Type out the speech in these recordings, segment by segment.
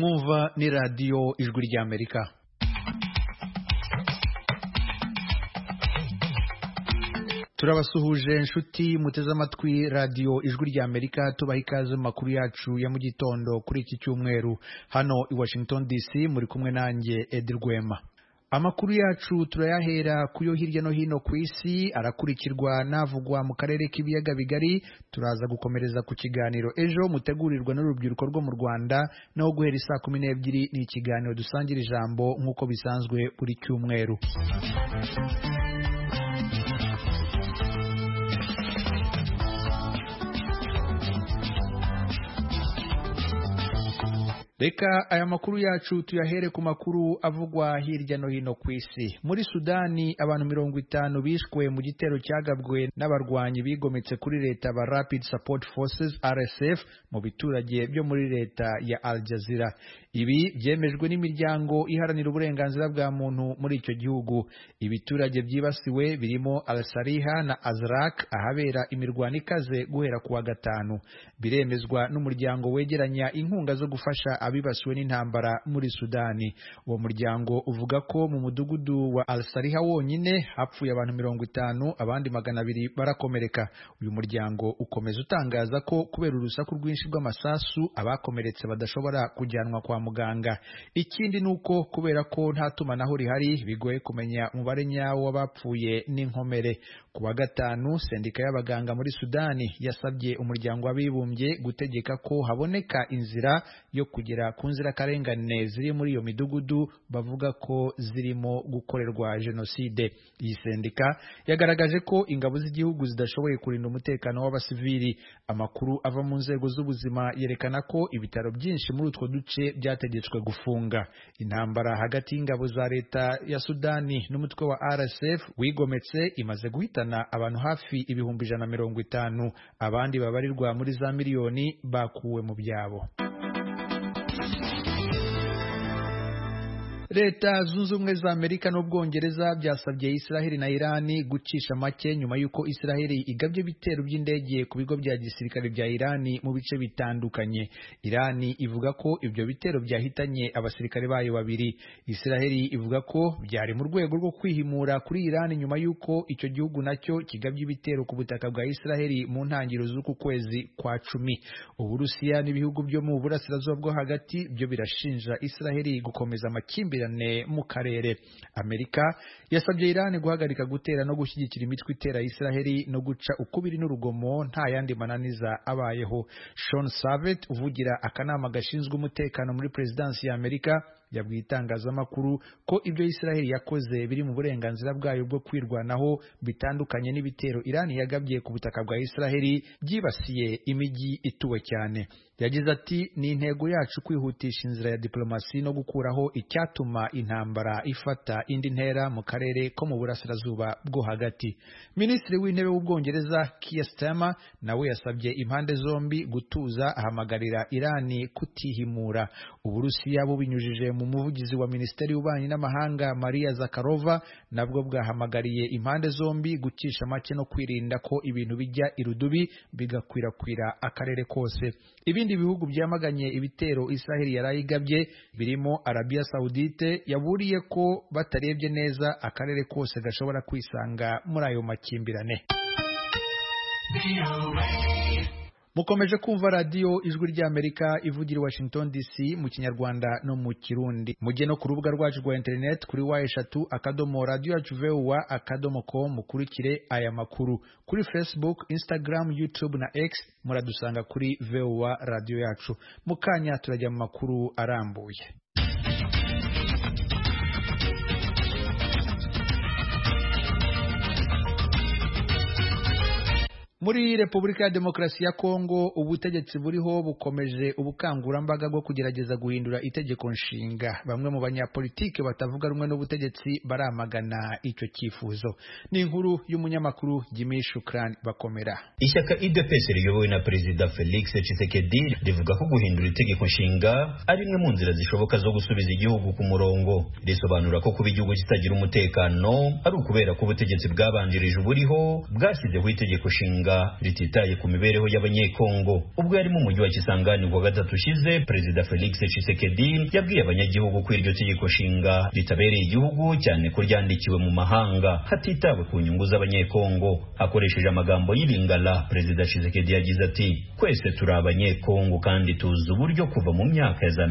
mwumva ni radio Ijwi ry'Amerika. Turabasuhuje inshuti muteze amatwi radio Ijwi ry'Amerika, tubaha ikaze mu makuru yacu ya mu gitondo kuri iki cyumweru hano i Washington DC, muri kumwe nanjye Edi Rwema. Amakuru yacu turayahera kuyo hirya no hino ku isi, arakurikirwa navugwa mu karere k'ibiyaga bigari. Turaza gukomereza ku kiganiro ejo mutegurirwa n'urubyiruko rwo mu Rwanda, no guhera saa 12 ni ikiganiro dusangira ijambo nk'uko bisanzwe buri cyumweru. Reka aya makuru yacu tuyahere ku makuru avugwa hirya no hino ku isi. Muri Sudani abantu 50 bishwe mu gitero cyagabwe n'abarwanyi bigometse kuri leta ba Rapid Support Forces RSF mu biturage byo muri leta ya Al Jazeera. Ibi byemejwe n'imiryango iharanira uburenganzira bwa muntu muri icyo gihugu. Ibiturage byibasiwe birimo Al-Sariha na Azraq, ahabera imirwano ikaze guhera kuwa gatanu. Biremezwa n'umuryango wegeranya inkunga zo gufasha abibasiwe n'intambara muri Sudani. Uwo muryango uvuga ko mu mudugudu wa Al-Sariha wonyine hapfuye abantu 50, abandi 200 barakomereka. Uyu muryango ukomeza utangaza ko kubera urusaku rwinshi rw'amasasu abakomeretse badashobora kujyanwa kwa muganga. Ikindi nuko kubera ko nta tumanaho rihari bigoye kumenya umubare nyawo w'abapfuye n'inkomere. Kuwa gatanu sendika y'abaganga muri Sudani yasabye umuryango w'abibumbye gutegeka ko haboneka inzira yo kugera ku nzira karengane ziri muri iyo midugudu bavuga ko zirimo gukorerwa jenoside. Iyi sendika yagaragaje ko ingabo z'igihugu zidashoboye kurinda umutekano w'abasivili. Amakuru ava mu nzego z'ubuzima yerekana ko ibitaro byinshi muri utwo duce byategetswe gufunga. Intambara hagati y'ingabo za leta ya Sudani n'umutwe wa RSF wigometse imaze guhitana abantu hafi 150, abandi babarirwa muri za miliyoni bakuwe mu byabo. Leta zunze ubumwe za Amerika n'Ubwongereza byasabye Israel na Irani gucisha make nyuma yuko Israel igabye ibitero by'indege ku bigo bya gisirikare bya Irani mu bice bitandukanye. Irani ivuga ko ibyo bitero byahitanye abasirikare bayo babiri. Israel ivuga ko byari mu rwego rwo kwihimura kuri Irani nyuma yuko icyo gihugu nacyo kigabye ibitero ku butaka bwa Israel mu ntangiriro z'uku kwezi kwa 10. Uburusiya n'ibihugu byo mu burasirazuba bwo hagati byo birashinja Israel gukomeza amakimbirane mu karere. Amerika yasabye Irani guhagarika gutera no gushyigikira imitwe itera Israel no guca ukubiri n'urugomo nta yandi mananiza abayeho. Sean Savet uvugira akanama gashinzwe umutekano muri presidency ya Amerika yabwiye itangazamakuru ko ibyo Israel yakoze biri mu burenganzira bwayo bwo kwirwanaho, bitandukanye n'ibitero Irani yagabye ku butaka bwa Israel byibasiye imijyi ituwe cyane. Yagize ati, ni intego yacu kwihutisha inzira ya diplomasi no gukuraho icyatuma intambara ifata indi ntera mu karere ko mu burasirazuba bwo hagati. Minisitiri w'intebe w'Ubwongereza Keir Starmer nawe yasabye impande zombi gutuza, ahamagarira Irani kutihimura. Uburusiya bubinyujije mu muvugizi wa Minisiteri y'Ububanyi n'Amahanga Maria Zakharova nabwo bwahamagariye impande zombi gucisha make no kwirinda ko ibintu bijya irudubi bigakwirakwira akarere kose. Ibindi bihugu byamaganye ibitero Israel yarayigabye birimo Arabia Saudite yaburiye ko batarebye neza akarere kose gashobora kwisanga muri ayo makimbirane. Mukomeje kumva radio Ijwi ry'Amerika ivugira i Washington DC mu Kinyarwanda no mu Kirundi. Mujye no ku rubuga rwacu rwa internet kuri wa3.radio.voa.com mukurikire aya makuru. Kuri Facebook, Instagram, YouTube na X muradusanga kuri VOA radio yacu. Mukanya turajya mu makuru arambuye. Muri Repubulika ya Demokarasi ya Kongo ubutegetsi buriho bukomeje ubukangurambaga bwo kugerageza guhindura itegeko nshinga. Bamwe mu banyapolitike batavuga rumwe n'ubutegetsi baramagana icyo cyifuzo. Ni inkuru y'umunyamakuru Jimmy Shukran Bakomera. Ishyaka UDPS riyobowe na Perezida Felix Tshisekedi rivuga ko guhindura itegeko nshinga ari imwe mu nzira zishoboka zo gusubiza igihugu ku murongo. Risobanura ko kuba igihugu kitagira umutekano ari ukubera ko ubutegetsi bwabanjirije uburiho bwashyizeho itegeko nshinga nshinga rititaye ku mibereho y'abanyekongo. Ubwo yari mu mujyi wa Kisangani kuwa gatatu ushize, Perezida Felix Tshisekedi yabwiye abanyagihugu ko iryo tegeko nshinga ritabereye igihugu cyane ko ryandikiwe mu mahanga hatitawe ku nyungu z'abanyekongo. Akoresheje amagambo y'Ilingala, Perezida Tshisekedi yagize ati: "Kwese turi abanyekongo kandi tuzi uburyo kuva mu myaka ya za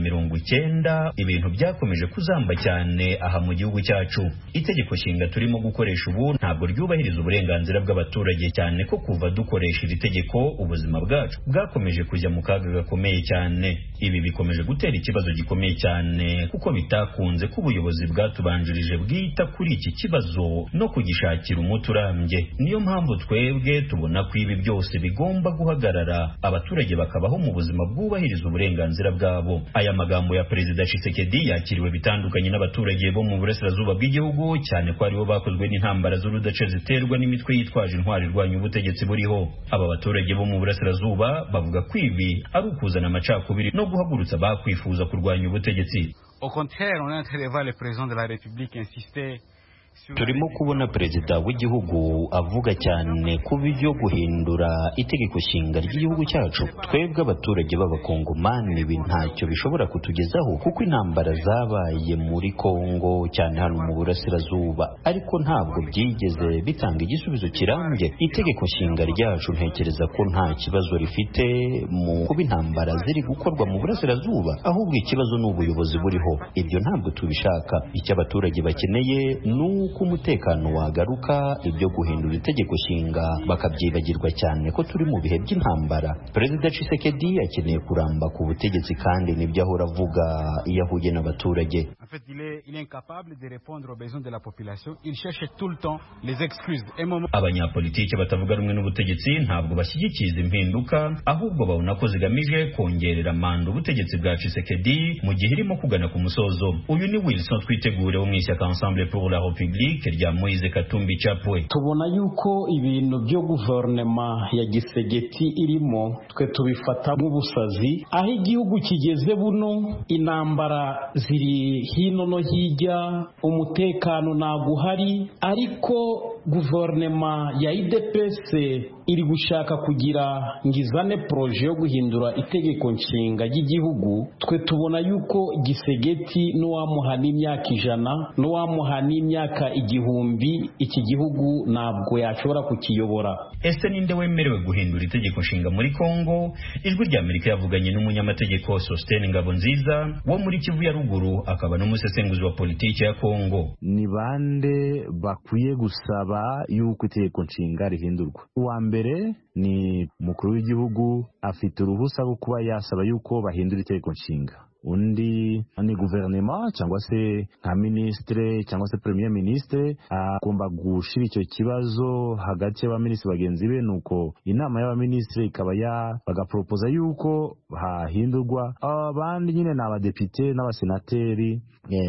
90 ibintu byakomeje kuzamba cyane aha mu gihugu cyacu. Itegeko nshinga turimo gukoresha ubu ntabwo ryubahiriza uburenganzira bw'abaturage, cyane ko kuva dukoresha iri tegeko ubuzima bwacu bwakomeje kujya mu kaga gakomeye cyane. Ibi bikomeje gutera ikibazo gikomeye cyane kuko bitakunze ko ubuyobozi bwatubanjirije bwita kuri iki kibazo no kugishakira umuti urambye. Niyo mpamvu twebwe tubona ko ibi byose bigomba guhagarara, abaturage bakabaho mu buzima bwubahiriza uburenganzira bwabo." Aya magambo ya Perezida Tshisekedi yakiriwe bitandukanye n'abaturage bo mu burasirazuba bw'igihugu, cyane ko aribo bakozwe n'intambara z'urudaca ziterwa n'imitwe yitwaje intwari irwanya ubutegetsi buriho. Aba baturage bo mu burasirazuba bavuga ko ibi ari ukuzana amacakubiri no guhagurutsa bakwifuza kurwanya ubutegetsi. Au contraire, on a interrogé le président de la République insister. Turimo kubona perezida w'igihugu avuga cyane ku byo guhindura itegeko nshinga ry'igihugu cyacu. Twebwe abaturage b'abakongomani ibi ntacyo bishobora kutugezaho kuko intambara zabaye muri Kongo, cyane hano mu burasirazuba, ariko ntabwo byigeze bitanga igisubizo kirambye. Itegeko nshinga ryacu ntekereza ko nta kibazo rifite mu kuba intambara ziri gukorwa mu burasirazuba, ahubwo ikibazo ni ubuyobozi buriho. Ibyo ntabwo tubishaka. Icyo abaturage bakeneye nuko umutekano wagaruka, ibyo guhindura itegeko nshinga bakabyibagirwa, cyane ko turi mu bihe by'intambara. Perezida Tshisekedi akeneye kuramba ku butegetsi kandi nibyo ahora avuga iyo ahuye n'abaturage. En fait, il est incapable de répondre aux besoins de la population. Il cherche tout le temps les excuses. Abanyapolitiki batavuga rumwe n'ubutegetsi ntabwo bashyigikiza impinduka, ahubwo babona ko zigamije kongerera manda ubutegetsi bwa Tshisekedi mu gihe irimo kugana ku musozo. Uyu ni Wilson Twitegure wo mu ishyaka Ensemble pour la République rya Moise Katumbi Chapwe. Tubona yuko ibintu byo guverinoma ya Gisegeti irimo twe tubifata nk'ubusazi, aho igihugu kigeze buno intambara ziri hino no hirya, umutekano ntabwo uhari, ariko guverinoma ya IDPS iri gushaka kugira ngizane proje yo guhindura itegeko nshinga ry'igihugu. Twe tubona yuko Gisegeti n'uwamuha n'imyaka 100 n'uwamuha n'imyaka 1000 iki gihugu ntabwo yashobora kukiyobora. Ese ninde wemerewe guhindura itegeko nshinga muri Kongo? Ijwi rya Amerika yavuganye n'umunyamategeko Sostene Ngabonziza wo muri Kivu ya ruguru, akaba n'umusesenguzi wa politiki ya Kongo. Ni bande bakwiye gusaba yuko itegeko nshinga rihindurwa? Uwa mbere ni mukuru w'igihugu, afite uruhusa rwo kuba yasaba yuko bahindura itegeko nshinga. Undi ni guverinoma cyangwa se nka ministre cyangwa se premier ministre agomba gushira icyo kibazo hagati y'abaminisitiri bagenzi be, nuko inama y'abaminisitiri ikaba bagapropoza yuko hahindurwa. Abandi nyine ni abadepite n'abasenateri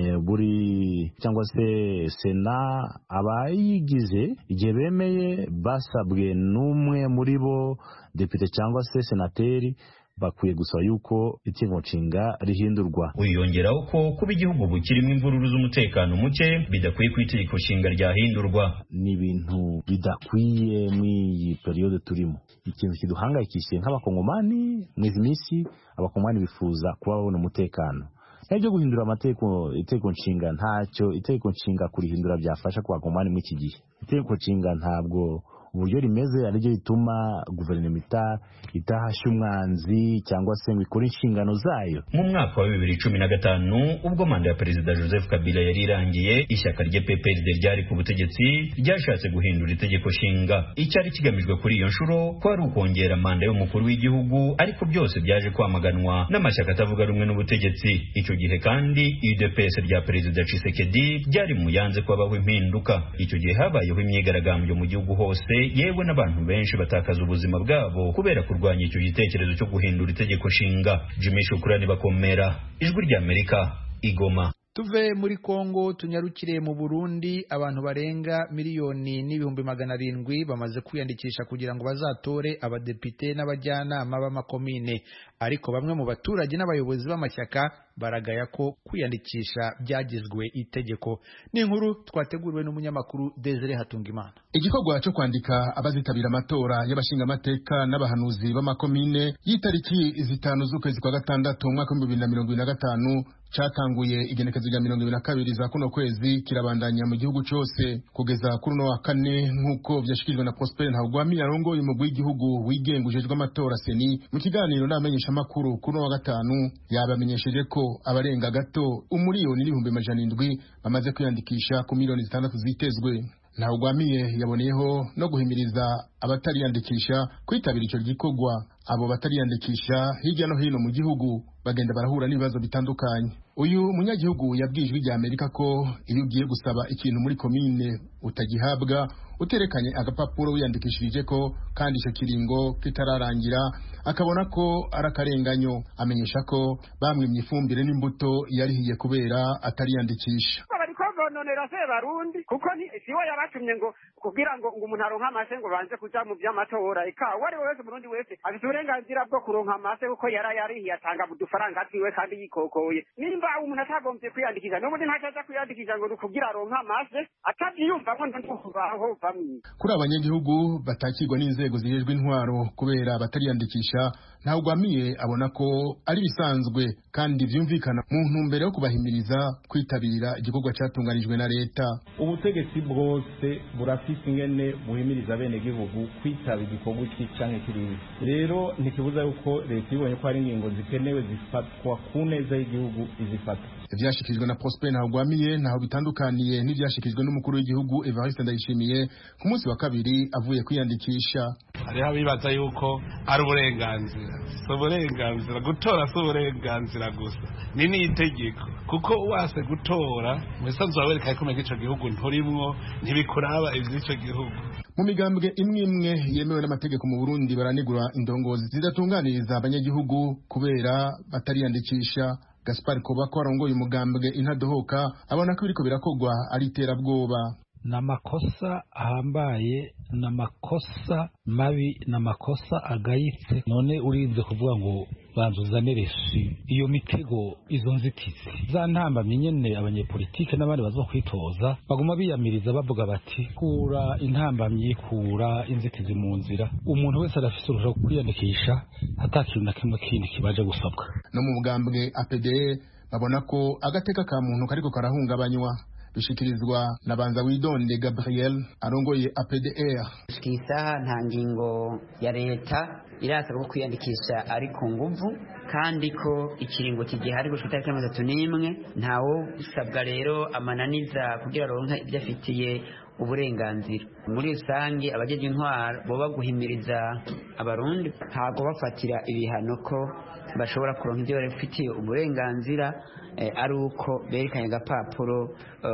buri cyangwa se sena abayigize, igihe bemeye basabwe n'umwe muri bo depite cyangwa se senateri, bakwiye gusaba yuko itegeko nshinga rihindurwa. Uyongeraho ko kuba igihugu bukirimo imvururu z'umutekano muke bidakwiye ku itegeko nshinga ryahindurwa. Ni ibintu bidakwiye muri periode turimo. Ikintu kiduhangayikishije nk'abakongomani mw'izi minsi, abakongomani bifuza kuba babona umutekano. Ibyo guhindura itegeko nshinga ntacyo itegeko nshinga kurihindura byafasha ku bakongomani muri iki gihe. Itegeko nshinga ntabwo uburyo rimeze ariryo rituma guverinoma itahashya umwanzi cyangwa se ngo ikore inshingano zayo. Mu mwaka wa 2015 ubwo manda ya Perezida Joseph Kabila yari irangiye, ishyaka rye PPRD ryari ku butegetsi ryashatse guhindura itegeko nshinga. Icyari kigamijwe kuri iyo nshuro ko ari ukongera manda y'umukuru w'igihugu, ariko byose byaje kwamaganwa n'amashyaka atavuga rumwe n'ubutegetsi. Icyo gihe kandi UDPS rya Perezida Tshisekedi ryari mu yanze kwabaho impinduka. Icyo gihe habayeho imyigaragambyo mu gihugu hose, yewe n'abantu benshi batakaza ubuzima bwabo kubera kurwanya icyo gitekerezo cyo guhindura itegeko nshinga. Jimmy Shukrani Bakomera, Ijwi rya Amerika, Igoma. Tuve muri Kongo tunyarukire mu Burundi. Abantu barenga 1,700,000 bamaze kwiyandikisha kugira ngo bazatore abadepite n'abajyanama b'amakomine. ariko bamwe mu baturage n'abayobozi b'amashyaka baragaya ko kwiyandikisha byagizwe itegeko. Ni inkuru twateguriwe n'umunyamakuru Desire Hatungimana. Igikorwa cyo kwandika abazitabira amatora y'abashingamateka n'abahanuzi b'amakomine y'itariki 5 z'ukwezi kwa gatandatu umwaka 2025 catanguye igenekezo rya 22 za kuno kwezi kirabandanya mu gihugu cyose kugeza kuri no wa kane nk'uko vyashikirijwe na Prosper Ntagwami arongoye umugwi w'igihugu wigengujejwe amatora seni mu kiganiro n'amenyesha makuru kuri no wa gatanu yabamenyesheje ko abarenga gato umuriyoni n'ibihumbi 700 bamaze kwiyandikisha ku miliyoni 6 zitezwe. Ntagwamiye yaboneyeho no guhimiriza abatariyandikisha kwitabira icyo gikorwa. Abo batariyandikisha hirya no hino mu gihugu bagenda barahura n'ibibazo bitandukanye. Uyu munyagihugu yabwijwe rya Amerika ko iyo ugiye gusaba ikintu muri komine utagihabwa uterekanye agapapuro wiyandikishirije ko kandi icyo kiringo kitararangira akabona ko arakarenganyo. Amenyesha ko bamwimye ifumbire n'imbuto yarihiye kubera atariyandikisha. Nonera se barundi kuko siwe yabatumye ngo kugira ngo umuntu aronka amase ngo banze kuja mu by'amatora ika wari wese murundi wese afite uburenganzira bwo kuronka amase kuko yarihiye atanga udufaranga twiwe kandi yikokoye. Nimba umuntu atagombye kwiyandikisha n'ubundi ntacaza kwiyandikisha ngo kugira aronka amase atabyiyumva ngo ntukubaho bamwe. Kuri abanyagihugu batakirwa n'inzego zijejwe intwaro kubera batariyandikisha, Ntagwamiye abona ko ari bisanzwe kandi vyumvikana mu ntumbero yo kubahimiriza kwitabira igikorwa cyatunganijwe na leta. Ubutegetsi bwose burafise ingene buhimiriza bene gihugu kwitaba igikorwa cy'icyanke kiriwe. Rero ntikibuza yuko leta ibonye ko ari ingingo zikenewe zifatwa ku neza y'igihugu izifata. Ivyashikijwe na Prosper Ntagwamiye naho bitandukaniye n'ivyashikijwe n'umukuru w'igihugu Evariste Ndayishimiye ku munsi wa kabiri avuye kwiyandikisha. Hariho abibaza yuko ari uburenganzira. So uburenganzira gutora si uburenganzira gusa ni n'itegeko kuko wase gutora mwisanzu wawereka ko ico gihugu nturimwo ntibikuraba ivy'ico gihugu. Mu migambwe imwe yemewe n'amategeko mu Burundi baranigura indongozi zidatunganiriza abanyagihugu kubera batariyandikisha. Gaspar Kobako arongoye umugambwe Intadohoka abona ko biriko birakogwa ari iterabwoba. Namakosa ahambaye, namakosa mabi, namakosa agayitse. None urinze kuvuga ngo banzuzanire iyo mitego, izo nzitizi za ntambamye nyene abanyepolitike n'abandi bazo kwitoza baguma biyamiriza bavuga bati kura intambamye, kura inzitizi mu nzira. Umuntu wese arafise uruhushya rwo kwiyandikisha atakintu na kimwe kindi kibaje gusabwa. No mu mugambwe APD babona ko agateka ka muntu kariko karahungabanywa. Bishikirizwa na Banza Widonde Gabriel arongoye APDR. Shikisa nta ngingo ya leta irasaba kwiyandikisha ari ku nguvu kandi ko ikiringo kigihari gushika 31 ntawo usabwa rero amananiza kugira ronka ibyo afitiye uburenganzira. Muri rusange abajeje intwaro bo baguhimiriza abarundi ntago bafatira ibihano ko bashobora kuronka ibyo bafitiye uburenganzira ari uko berekanye agapapuro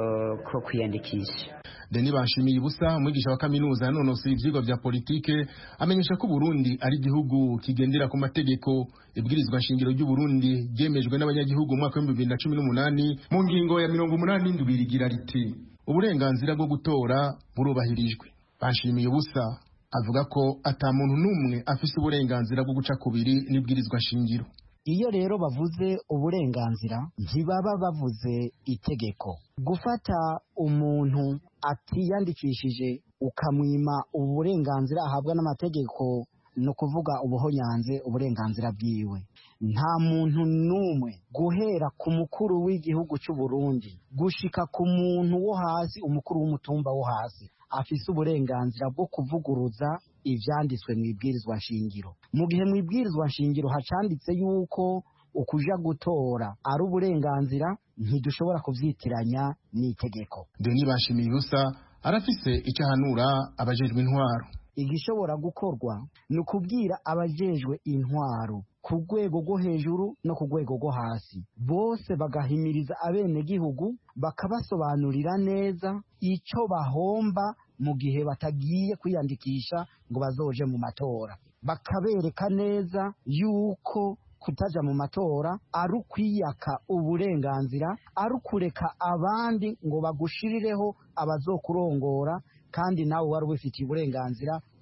ko kwiyandikisha. Denis Banshimiye Ubusa umwigisha wa kaminuza yanonosoye ivyigwa vya politike amenyesha ko Burundi ari igihugu kigendera ku mategeko. Ibwirizwa nshingiro ry'u Burundi ryemejwe n'abanyagihugu mu mwaka wa 2018 mu ngingo ya 87 rigira riti uburenganzira bwo gutora burubahirijwe. Banshimiye Ubusa avuga ko ata muntu numwe afise uburenganzira bwo guca kubiri n'ibwirizwa nshingiro. Iyo rero bavuze uburenganzira ntibaba bavuze itegeko. Gufata umuntu atiyandikishije ukamwima uburenganzira ahabwa n'amategeko no kuvuga ubuhonyanze uburenganzira bwiwe. Nta muntu numwe guhera ku mukuru w'igihugu cy'u Burundi gushika ku muntu wo hasi, umukuru w'umutumba wo hasi afise uburenganzira bwo kuvuguruza ivyanditswe mu ibwirizwa nshingiro. Mu gihe mu ibwirizwa nshingiro hacanditse yuko ukuja gutora ari uburenganzira, ntidushobora kuvyitiranya n'itegeko. Denis Banshimiye Ubusa arafise icyo ahanura abajejwe intwaro. Igishobora gukorwa ni ukubwira abajejwe intwaro ku rwego rwo hejuru no ku rwego rwo hasi, bose bagahimiriza abene gihugu bakabasobanurira neza icyo bahomba mu gihe batagiye kwiyandikisha ngo bazoje mu matora, bakabereka neza yuko kutaja mu matora ari ukwiyaka uburenganzira, ari ukureka abandi ngo bagushirireho abazokurongora kandi nawe wari ubifitiye uburenganzira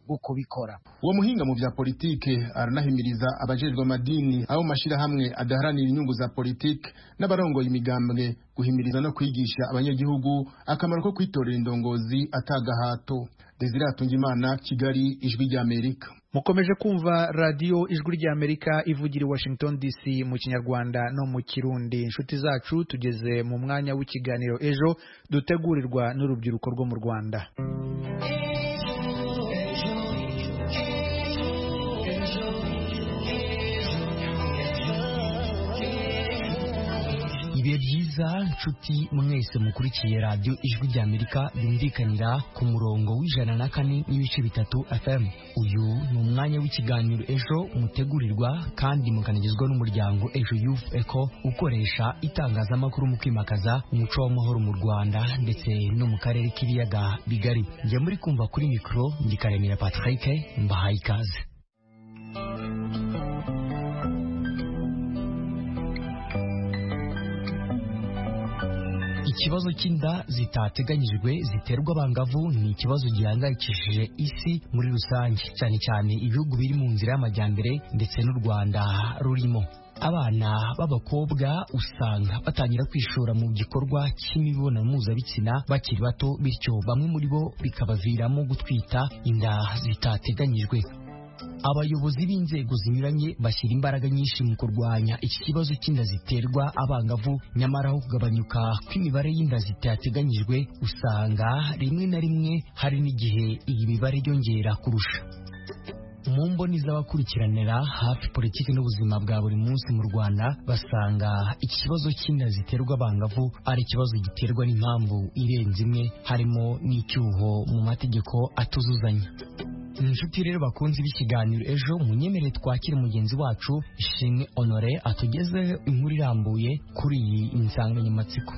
bwo kubikora. Uwo muhinga mu vya politike aranahimiriza abajejwe amadini abo mashirahamwe adaharanira inyungu za politike n'abarongoye imigambwe guhimiriza no kwigisha abanyagihugu akamaro ko kwitorera indongozi atagahato. Desire Atungimana, Kigali, Ijwi rya Amerika. Mukomeje kumva radio Ijwi rya Amerika ivugira i Washington DC mu Kinyarwanda no mu Kirundi. Inshuti zacu, tugeze mu mwanya w'ikiganiro ejo dutegurirwa n'urubyiruko rwo mu Rwanda. Ibihe byiza nshuti mwese mukurikiye radio Ijwi rya Amerika yumvikanira ku murongo w'104.3 FM. Uyu ni umwanya w'ikiganiro ejo mutegurirwa kandi mukanagezwa n'umuryango Ejo Youth Eco ukoresha itangazamakuru mu kwimakaza umuco w'amahoro mu Rwanda ndetse no mu karere k'ibiyaga bigari. Njye muri kumva kuri mikro ndi Karemera Patrick, mbahaye ikaze. Ikibazo cy'inda zitateganyijwe ziterwa abangavu ni ikibazo gihangayikishije isi muri rusange, cyane cyane ibihugu biri mu nzira y'amajyambere ndetse n'u Rwanda rurimo. Abana b'abakobwa usanga batangira kwishora mu gikorwa cy'imibonano mpuzabitsina bakiri bato, bityo bamwe muri bo bikabaviramo gutwita inda zitateganyijwe. Abayobozi b'inzego zinyuranye bashyira imbaraga nyinshi mu kurwanya iki kibazo cy'inda ziterwa abangavu, nyamara aho kugabanyuka kw'imibare y'inda zitateganyijwe usanga rimwe na rimwe hari n'igihe iyi mibare yongera kurusha. Mu mboni z'abakurikiranira hafi politiki n'ubuzima bwa buri munsi mu Rwanda basanga iki kibazo cy'inda ziterwa abangavu ari ikibazo giterwa n'impamvu irenze imwe, harimo n'icyuho mu mategeko atuzuzanya. Inshuti rero bakunze b'ikiganiro ejo, munyemere twakire mugenzi wacu Ishimwe Honore atugezeho inkuru irambuye kuri iyi insanganyamatsiko.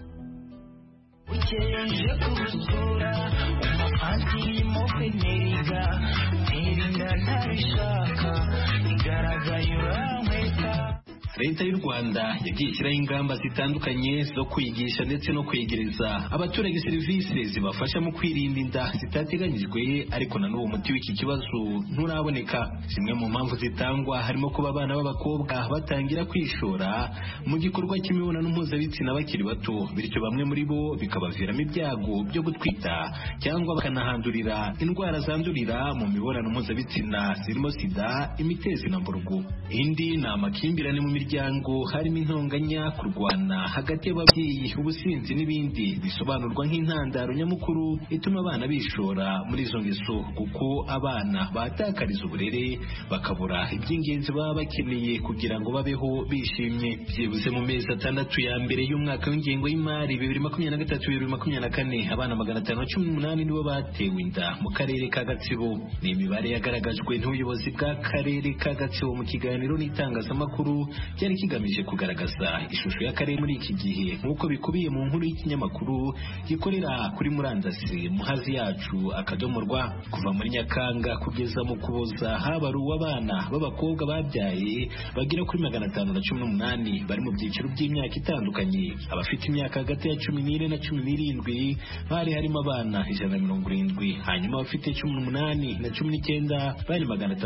Ukeje kusura umafantimo peneriga nirinda ntabishaka igaragaye uramweka. Leta y'u Rwanda yagiye ishyiraho ingamba zitandukanye zo kwigisha ndetse no kwegereza abaturage serivisi zibafasha mu kwirinda inda zitateganyijwe, ariko na n'uwo muti w'iki kibazo nturaboneka. Zimwe mu mpamvu zitangwa harimo kuba abana b'abakobwa batangira kwishora mu gikorwa cy'imibonano mpuzabitsina bakiri bato, bityo bamwe muri bo bikabaviramo ibyago byo gutwita cyangwa bakanahandurira indwara zandurira mu mibonano mpuzabitsina zirimo sida, imitezi na mburugu. Indi ni amakimbirane mu miryango, harimo intonganya, kurwana hagati y'ababyeyi, ubusinzi n'ibindi bisobanurwa nk'intandaro nyamukuru ituma abana bishora muri izo ngeso, kuko abana batakariza uburere bakabura iby'ingenzi baba bakeneye kugira ngo babeho bishimye. Byibuze mu mezi 6 ya mbere y'umwaka w'ingengo y'imari 2023-2024 abana 518 nibo batewe inda mu karere ka Gatsibo. Ni imibare yagaragajwe n'ubuyobozi bw'akarere ka Gatsibo mu kiganiro n'itangazamakuru cyari kigamije kugaragaza ishusho y'akarere muri iki gihe, nk'uko bikubiye mu nkuru y'ikinyamakuru gikorera kuri murandasi Muhazi Yacu akadomorwa. Kuva muri Nyakanga kugeza mu Kuboza habaruwe abana b'abakobwa babyaye bagera kuri 518 bari mu byiciro by'imyaka itandukanye. Abafite imyaka hagati ya 14 na 17 bari harimo abana 170, hanyuma abafite 18 na 19 bari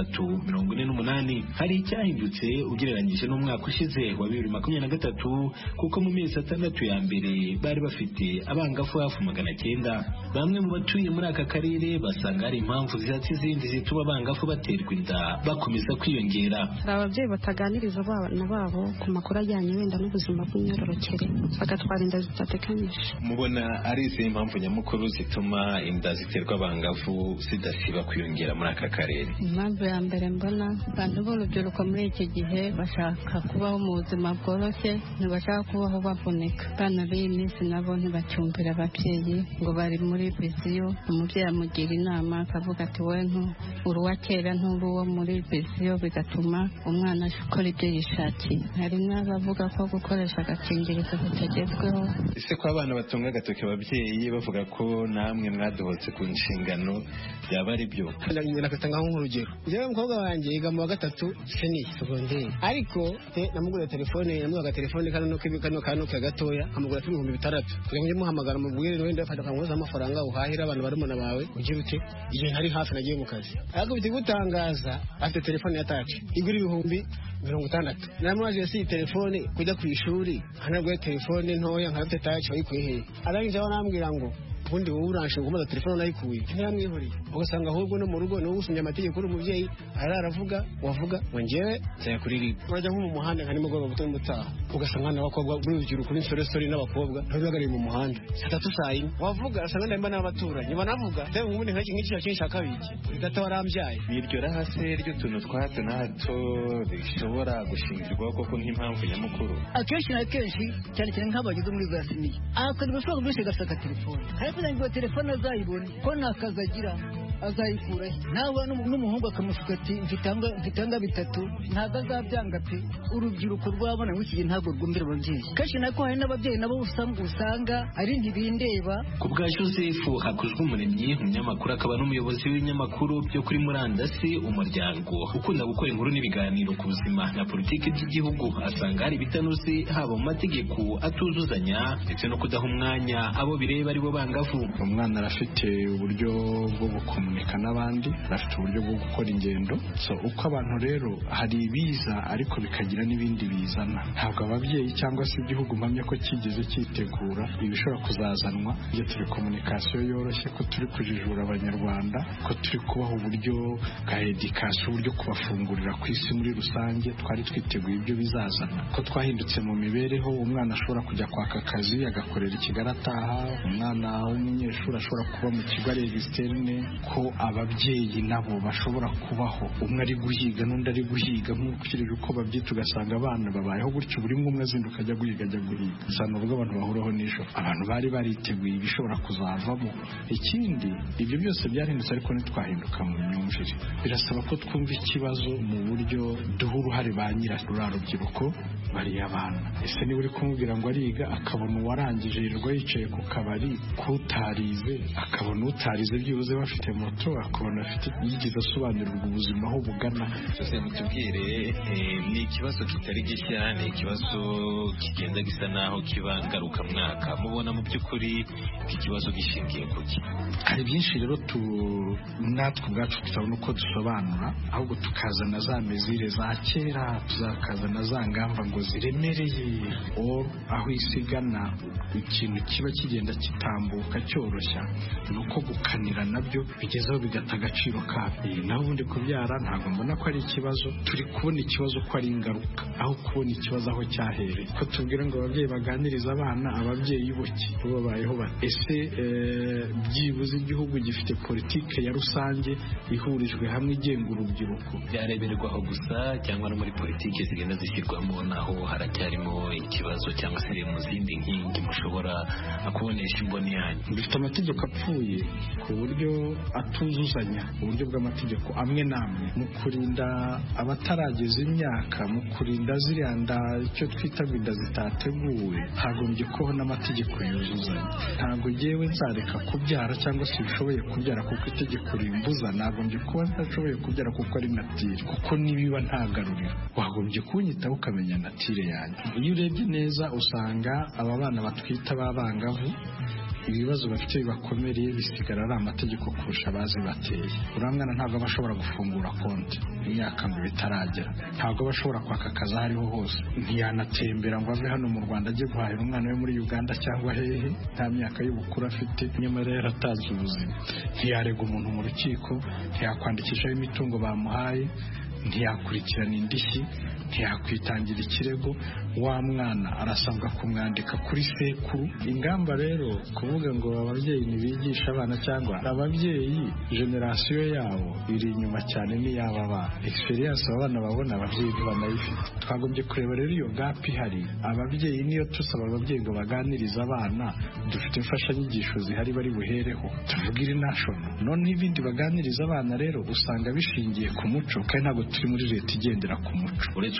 348. Hari icyahindutse ugereranyije n'umwaka ushize wa 2023, kuko mu mezi 6 ya mbere bari bafite abangafu hafi 900. Bamwe mu batuye muri aka karere basanga hari impamvu zihatse izindi zituma abangafu baterwa inda bakomeza kwiyongera. Hari ababyeyi bataganiriza abana babo ku makuru ajyanye wenda n'ubuzima bw'imyororokere, bagatwara inda zitateganyije. Mubona ari izihe impamvu nyamukuru zituma inda ziterwa abangafu zidasiba kwiyongera muri aka karere? Impamvu ya mbere mbona abantu b'urubyiruko muri iki gihe bashaka kubaho mu buzima bworoshye, ntibashaka kubaho baboneka. Abana b'iyi minsi nabo ntibacyumvira ababyeyi ngo bari muri viziyo. Umubyeyi amugira inama akavuga ati wowe uri uwa kera nturi uwo muri viziyo, bigatuma umwana akora ibyo yishakiye. Hari n'abavuga ko gukoresha agakingirizo bitagezweho. Ese ko abana batunga agatoki ababyeyi bavuga ko namwe mwadohotse ku nshingano, byaba ari byo? Nakatanga nk'urugero, njyewe umukobwa wanjye yiga mu wa 3 seni segonderi, ariko namugura telefone yamuhaga telefone kano gatoya amugura 6,600 kugira ngo muhamagara mubwire wenda afata kangoza amafaranga uhahira abantu barumuna bawe uje bite igihe ntari hafi nagiye mu kazi ariko bitigutangaza afite telefone ya touch igura 60,000 namaze si telefone kujya ku ishuri hanagwe telefone ntoya nkafite touch wayikuye he arangije abanambwira ngo ubundi wowe uranshe gumaza telefone nayikuye ntiyamwihuriye ugasanga ahubwo no mu rugo no usumye amategeko uri umuvyeyi aravuga wavuga wangewe nzayakuririmba urajya nko mu muhanda nka nimugoroba buto mutaha ugasanga n'abakobwa b'urubyiruko n'insoresore n'abakobwa ntibagariye mu muhanda satatu sayine wavuga asanga ndamba n'abaturanyi banavuga te ubundi nk'iki cyashaka biki data warambyaye biryo rahase ryo tuntu twato nato bishobora gushingirwaho koko nk'impamvu nyamukuru akenshi na kenshi cyane cyane nk'abagize muri gasimiye akandi bashobora kubisha gasaka telefone ngo telefone azayibone ko nakazagira azayikurahe nawe n'umuhungu akamushuka ati mfitanga 3 ntabwo azabyanga pe urubyiruko rwabona w'iki gihe ntabwo rwumvira ababyeyi kenshi nako hari n'ababyeyi nabo usanga ari ntibindeba ku bwa Joseph Hakuzwumuremyi umunyamakuru akaba n'umuyobozi w'ibinyamakuru byo kuri murandasi umuryango ukunda gukora inkuru n'ibiganiro ku buzima na politiki by'igihugu asanga hari bitanoze haba mu mategeko atuzuzanya ndetse no kudaha umwanya abo bireba ari bo bangavu umwana arafite uburyo bwo gukomunika n'abandi arafite uburyo bwo gukora ingendo so uko abantu rero hari ibiza ariko bikagira n'ibindi bizana ntabwo ababyeyi cyangwa se igihugu mpamya ko kigeze cyitegura ibishobora kuzazanwa iyo turi komunikasiyo yoroshye ko turi kujijura abanyarwanda ko turi kubaha uburyo bwa edikasiyo uburyo kubafungurira ku isi muri rusange twari twiteguye ibyo bizazana ko twahindutse mu mibereho umwana ashobora kujya kwaka akazi agakorera Kigali ataha umwana w'umunyeshuri ashobora kuba mu kigo ari externe ko ababyeyi nabo bashobora kubaho umwe ari guhiga n'undi ari guhiga nk'ukirije uko babyita ugasanga abana babayeho gutyo buri umwe azinduka ajya guhiga usanga ubwo abantu bahuraho n'ijoro abantu bari bariteguye ibishobora kuzavamo ikindi ibyo byose byarindutse ariko ntitwahinduka mu myumvire birasaba ko twumva ikibazo mu buryo duha uruhare ba nyirarura rubyiruko bari abana ese niba uri kumubwira ngo ariga akabona uwarangije yirirwa yicaye ku kabari kutarize akabona utarize byibuze bafite moto akabona afite yigize asobanurirwa ubuzima aho bugana cyose mutubwire ni ikibazo kitari gishya ni ikibazo kigenda gisa naho kiba ngaruka mwaka mubona mu by'ukuri iki kibazo gishingiye kuki hari byinshi rero natwe ubwacu tutabona uko dusobanura ahubwo tukazana za mezire za kera tuzakazana za ngamba ngo ziremereye aho isigana ikintu kiba kigenda kitambuka cyoroshya ni uko gukanira nabyo bigezeho bigata agaciro kabyo naho ubundi kubyara ntabwo mbona ko ari ikibazo turi kubona ikibazo ko ari ingaruka aho kubona ikibazo aho cyahereye ko tubwira ngo ababyeyi baganiriza abana ababyeyi boki babayeho ese byibuze igihugu gifite politike ya rusange ihurijwe hamwe igenga urubyiruko byareberwaho gusa cyangwa no muri politike zigenda zishyirwamo naho haracyarimo ikibazo cyangwa se mu zindi nkingi mushobora kubonesha imboni yanyu dufite amategeko apfuye ku buryo atuzuzanya uburyo bw'amategeko amwe n'amwe mu kurinda abatarageza imyaka mu kurinda ziriya nda icyo twita inda zitateguwe hagombye kubaho n'amategeko yuzuzanya ntabwo yewe nzareka kubyara cyangwa se bishoboye kubyara kuko itegeko rimbuza nagombye kuba ntashoboye kubyara kuko ari natire kuko nibiba ntagaruriro wagombye kunyitaho ukamenya natire yanjye iyo urebye neza usanga aba bana batwita b'abangavu ibibazo bafite bibakomereye bisigara ari amategeko kurusha abazi bateye uriya mwana ntabwo aba ashobora gufungura konti imyaka ngo bitaragera ntabwo aba ashobora kwaka akazi aho ariho hose ntiyanatembera ngo ave hano mu Rwanda ajye guhahira umwana we muri Uganda cyangwa hehe nta myaka y'ubukuru afite nyamara yaratanze ubuzima ntiyarega umuntu mu rukiko ntiyakwandikishaho imitungo bamuhaye ntiyakurikirana indishyi ntiyakwitangira ikirego wa mwana arasabwa kumwandika kuri sekuru ingamba rero kuvuga ngo ababyeyi ntibigisha abana cyangwa ababyeyi generasiyo yabo iri inyuma cyane n'iyaba bana experience abana babona ababyeyi ntibanayifite twagombye kureba rero iyo gap ihari ababyeyi niyo tusaba ababyeyi ngo baganirize abana dufite imfashanyigisho zihari bari buhereho tuvugire national none ibindi baganiriza abana rero usanga bishingiye ku muco kandi ntabwo turi muri leta igendera ku muco uretse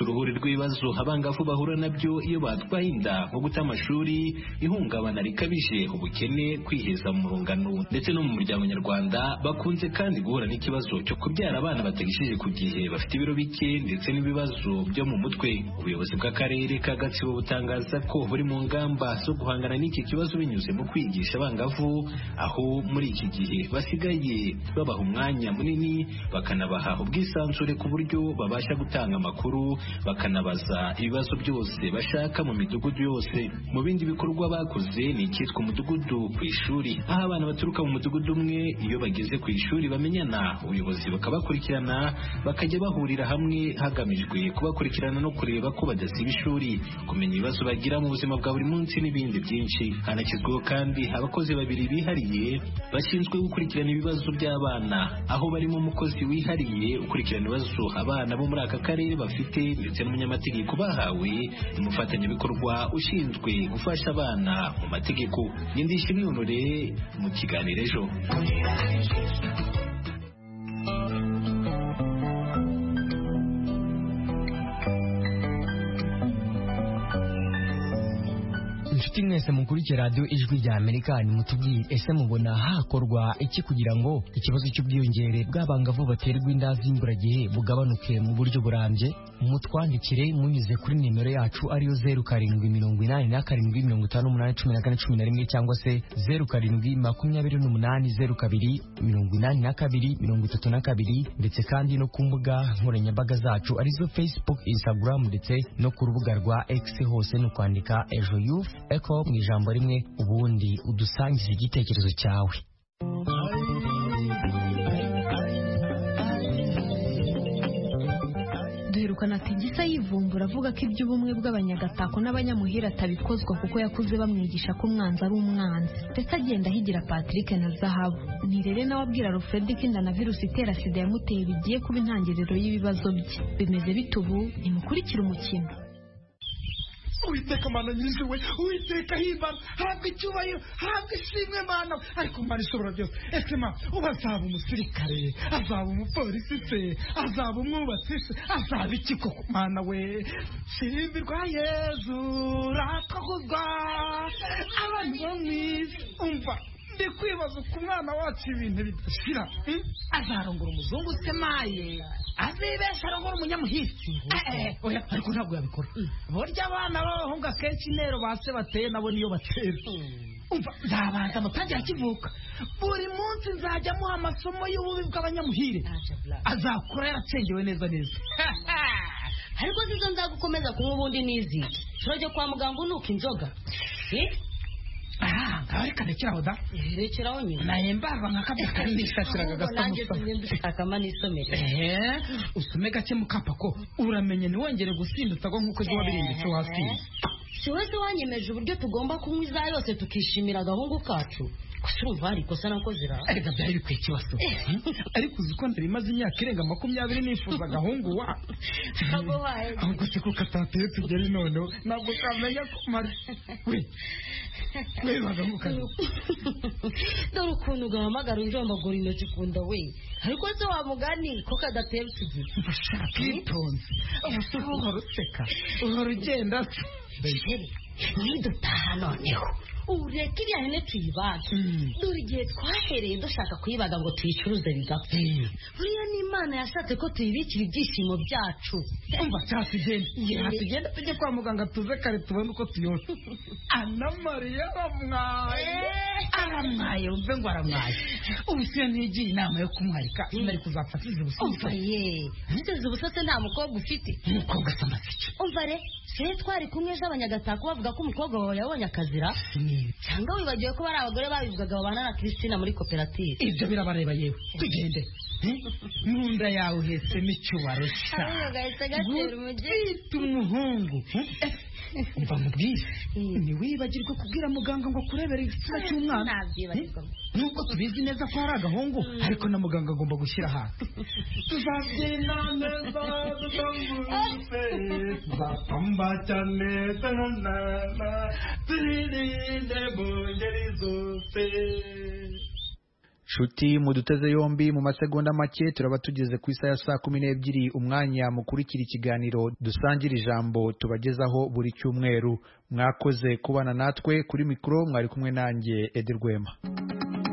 uruhuri rw'ibibazo abangavu bahura nabyo iyo batwaye inda nko guta amashuri, ihungabana rikabije, ubukene, kwiheza mu rungano ndetse no mu muryango nyarwanda. Bakunze kandi guhura n'ikibazo cyo kubyara abana batagishije ku gihe, bafite ibiro bike ndetse n'ibibazo byo mu mutwe. Ubuyobozi bw'akarere ka Gatsibo butangaza ko buri mu ngamba zo guhangana n'iki kibazo binyuze mu kwigisha abangavu, aho muri iki gihe basigaye babaha umwanya munini bakanabaha ubwisanzure ku buryo babasha gutanga amakuru, bakanabaza ibibazo byose bashaka mu midugudu yose. Mu bindi bikorwa bakoze ni icyitwa umudugudu ku ishuri, aho abana baturuka mu mudugudu umwe iyo bageze ku ishuri bamenyana, ubuyobozi bakabakurikirana, bakajya bahurira hamwe hagamijwe kubakurikirana no kureba ko badasiba ishuri, kumenya ibibazo bagira mu buzima bwa buri munsi n'ibindi byinshi. Hanashyizweho kandi abakozi babiri bihariye bashinzwe gukurikirana ibibazo by'abana, aho barimo umukozi wihariye ukurikirana ibibazo abana bo muri aka karere bafite ndetse n'umunyamategeko bahawe umufatanyabikorwa ushinzwe gufasha abana mu mategeko. Ndishimye Honore mu kiganiro ejo. Inshuti mwese mukurikira radio Ijwi rya Amerika, nimutubwire ese mubona hakorwa iki kugira ngo ikibazo cy'ubwiyongere bw'abangavu baterwa inda z'imburagihe bugabanuke mu buryo burambye? Mutwandikire munyuze kuri nimero yacu ariyo 0787581811 cyangwa se 0728028232 ndetse kandi no ku mbuga nkoranyambaga zacu arizo Facebook, Instagram ndetse no ku rubuga rwa X, hose no kwandika Ejo Youth Eko mu ijambo rimwe, ubundi udusangize igitekerezo cyawe. Duherukana Tigisa yivumbura avuga ko iby'ubumwe bw'abanyagatako n'abanyamuhira atabikozwa kuko yakuze bamwigisha ko umwanzi ari umwanzi, ndetse agenda ahigira Patrick na Zahabu. Nirere nawe abwira Alfred ko inda na virusi itera sida yamuteye bigiye kuba intangiriro y'ibibazo bye. Bimeze bite ubu? Nimukurikire umukino. Uwiteka Mana nyiriwe, Uwiteka himbara, habwa icyubahiro, habwa ishimwe Mana, ariko Mana ishobora byose. Ese Mana, ubu azaba umusirikare, azaba umupolisi se, azaba umwubatsi se, azaba iki koko Mana we? Shimbirwa Yezu, rakaguzwa, abantu bo mw'isi, umva ndi kwibaza uko umwana wacu ibintu bidashira. Azarongora umuzungu se maye, azibesha arongora umunyamuhisi. Oya, ariko ntabwo yabikora. Burya abana b'abahungu akenshi intero base bateye nabo niyo batera. Umva, nzabanza amatangira akivuka, buri munsi nzajya muha amasomo y'ububi bw'abanyamuhire, azakura yaracengewe neza neza. Ariko zizo nzagukomeza kunywa ubundi n'iziki turajya kwa muganga unuka inzoga. Reka rekeraho da. Rekeraho nyine. Nahembarwa nk'akabya kanishakiraga gasa musa. Akama nisomere. Usome gake mukapa ko uramenye ntiwongere gusindutsa ngo nk'uko ejo wabirinditse wasinze. Si wese wanyemeje uburyo tugomba kunywa iza yose tukishimira agahungu kacu. Gusa urumva hari ikosa nakoze ra. Ariko byari bikwiye ikibazo. Ariko uzi ko ndari maze imyaka irenga 20 nifuza agahungu wa. Ntabwo waye. Ahubwo se ko katateye tugeri noneho ntabwo kamenya ko mara. We. Dore ukuntu ugahamagara unjombagura intoki kunda we, ariko se wa mugani ko kadatera utugiye. Kitonze uhora useka, uhora ugenda. Nidutaha noneho ureka iriya hene tuyibaga. Dore igihe twahereye dushaka kuyibaga ngo tuyicuruze bigapfa. Buriya n'Imana yashatse ko tuyibikira ibyishimo byacu. Umva cyatugenda tujye kwa muganga tuze kare tubone uko tuyora. Ana Maria aramwaye umve ngo aramwaye. Ubu se ntigiye inama yo kumwarika nari kuzafatiza ubusose. Umva ye, niteze ubusose nta mukobwa ufite. Umukobwa samafite. Umva re, se twari kumwe z'abanyagatako bavuga ko umukobwa wawe yabonye akazira. Cyangwa wibagiwe ko bari abagore babivugaga babana na Christina muri koperative. Ibyo birabareba yewe. Tugende. Munda yawe hese n'icyubaro sha. Gahise gatera umugezi. Umuhungu. Umva mubwire. Ni wibagirwe kubwira muganga ngo kurebera igitsina cy'umwana. Nabyibagirwa. Nubwo tubizi neza ko ari agahungu, ariko na muganga agomba gushyira hasi. Tuzabyina neza dutambutse, tuzatamba cyane tanana, turinde bongeri zose. Shuti muduteze yombi mu masegonda make turaba tugeze ku isa ya saa 12 umwanya mukurikira ikiganiro dusangira ijambo tubagezaho buri cyumweru. Mwakoze kubana natwe kuri mikro, mwari kumwe nanjye Ederwema.